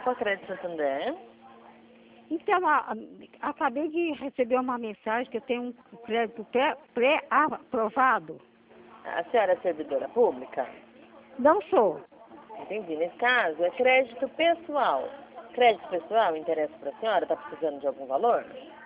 Crédito Santander. Então, acabei de receber uma mensagem que eu tenho um crédito pré-aprovado. A senhora é servidora pública? Não sou. Entendi. Nesse caso, é crédito pessoal. Crédito pessoal interessa para a senhora? Está precisando de algum valor?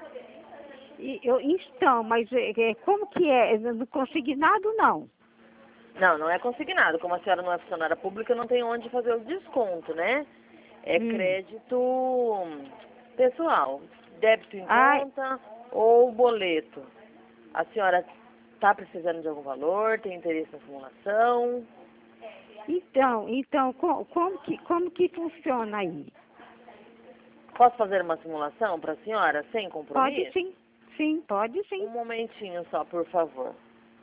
Então, mas como que é? No consignado, não. Não, não é consignado. Como a senhora não é funcionária pública, não tem onde fazer o desconto, né? É crédito pessoal. Débito em conta ou boleto. A senhora está precisando de algum valor? Tem interesse na simulação? Então, como que funciona aí? Posso fazer uma simulação para a senhora sem compromisso? Pode sim. Sim, pode sim. Um momentinho só, por favor.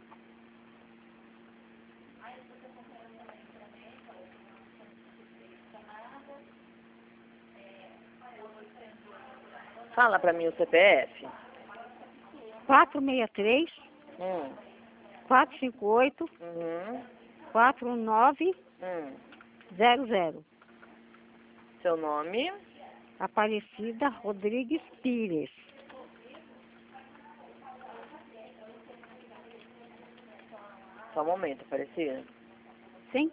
Fala para mim o CPF. 463 458 Uhum. 4900. Seu nome? Aparecida Rodrigues Pires. Só um momento, Aparecida. Sim?